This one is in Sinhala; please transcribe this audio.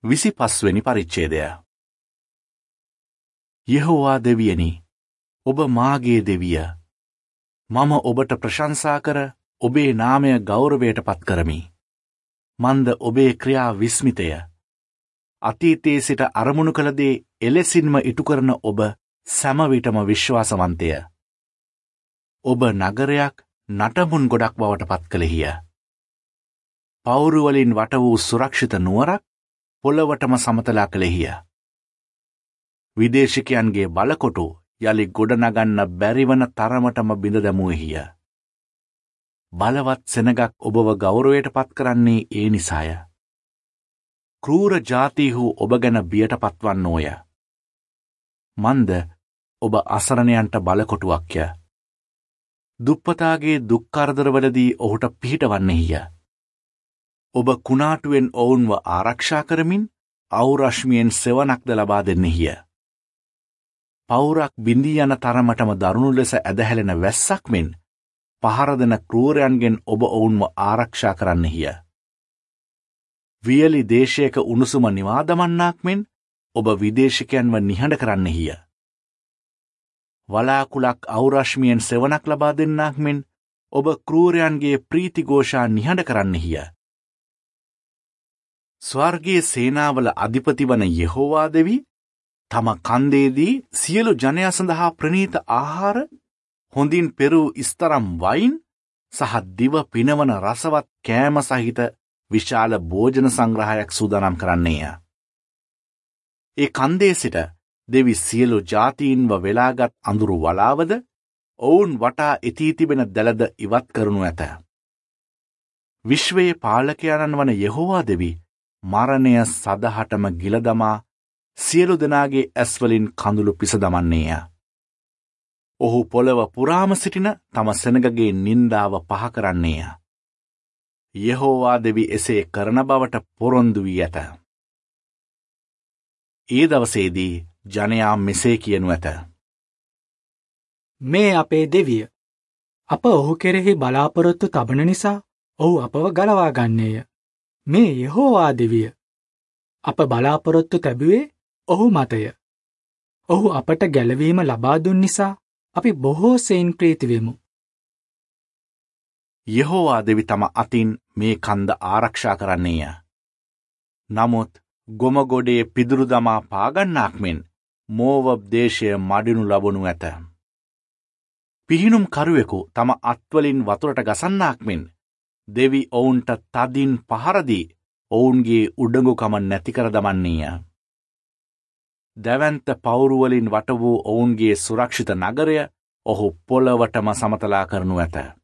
25 වෙනි පරිච්ඡේදය. යෙහෝවා දෙවියනි, ඔබ මාගේ දෙවිය. මම ඔබට ප්‍රශංසා කර ඔබේ නාමය ගෞරවයට පත් කරමි. මන්ද ඔබේ ක්‍රියා විස්මිතය. අතීතයේ සිට අරමුණු කළ දේ එලෙසින්ම ඉටු කරන ඔබ සෑම විටම විශ්වාසවන්තය. ඔබ නගරයක් නටමුන් ගොඩක් බවට පත් කළෙහිය. පවුරු වලින් වට වූ සුරක්ෂිත නුවරක් පොළවටම සමතලා කළෙහිය. විදේශිකයන්ගේ බලකොටු යලි ගොඩනගන්න බැරිවන තරමටම බිඳ දැමුවෙහිය. බලවත් සෙනගක් ඔබව ගෞරවයට පත් කරන්නේ ඒ නිසාය. ක්‍රූර ජාතීහු ඔබ ගැන බියට පත්වන්නෝය. මන්ද ඔබ අසරණයන්ට බලකොටුවක්ය. දුප්පතාගේ දුක්කරදරවලදී ඔහුට පිහිටවන්නේහිය. ඔබ කුණාටුවෙන් ඔවුන්ව ආරක්ෂා කරමින් අවුරශ්මියෙන් සෙවණක්ද ලබා දෙන්නෙහිය. පවුරක් බිඳී යන තරමටම දරුණු ලෙස ඇදහැලෙන වැස්සක් මෙන් පහර දෙන ක්‍රූරයන්ගෙන් ඔබ ඔවුන්ව ආරක්ෂා කරන්නෙහිය. වියලි දේශයක උණුසුම නිවා දමන්නාක් මෙන් ඔබ විදේශිකයන්ව නිහඬ කරන්නෙහිය. වලාකුලක් අවුරශ්මියෙන් සෙවණක් ලබා දෙන්නාක් මෙන් ඔබ ක්‍රූරයන්ගේ ප්‍රීතිഘോഷා නිහඬ කරන්නෙහිය. ස්වර්ගයේ සේනාවල අධිපති වන යෙහෝවා දෙවි තම කන්දේදී සියලු ජනයා සඳහා ප්‍රණීත ආහාර, හොඳින් පෙරූ ඉස්තරම් වයින් සහ දිව පිනවන රසවත් කෑම සහිත විශාල භෝජන සංග්‍රහයක් සූදානම් කරන්නේය. ඒ කන්දේ සිට දෙවි සියලු ජාතීන්ව වෙලාගත් අඳුරු වලාවද ඔවුන් වටා එතී තිබෙන දැලද ඉවත් කරනු ඇත. විශ්වයේ පාලකයන්න් වන යෙහෝවා දෙවි මරණය සදහටම ගිල දමා සියලු දෙනාගේ ඇස්වලින් කඳුළු පිස දමන්නේය. ඔහු පොළව පුරාම සිටින තම සෙනගගේ නින්දාව පහ කරන්නේය. යෙහෝවා දෙවි එසේ කරන බවට පොරොන්දු වී ඇත. ඒ දවසේදී ජනයා මෙසේ කියනු ඇත. මේ අපේ දෙවිය. අප ඔහු කෙරෙහි බලාපොරොත්තු තබන නිසා ඔහු අපව ගලවා ගන්නේය. මේ යෙහෝවා දෙවිය. අප බලාපොරොත්තු තැබුවේ ඔහු මතය. ඔහු අපට ගැලවීම ලබා දුන් නිසා අපි බොහෝ සෙයින් ප්‍රීති වෙමු. යෙහෝවා දෙවි තම අතින් මේ කන්ද ආරක්ෂා කරන්නේය. නමුත් ගොමගොඩේ පිදුරු දමා පාගන්නාක් මෙන් මෝවබ් දේශය මඩිනු ලබනු ඇත. පිහිනුම් කරුවෙකු තම අත්වලින් වතුරට ගසන්නාක් මෙන් දෙවි ඔවුන්ට තදින් පහරදී ඔවුන්ගේ උඩඟුකම නැති කර දමන්නේය. දැවැන්ත පවුරුවලින් වට වූ ඔවුන්ගේ සුරක්ෂිත නගරය ඔහු පොළවටම සමතලා කරනු ඇත.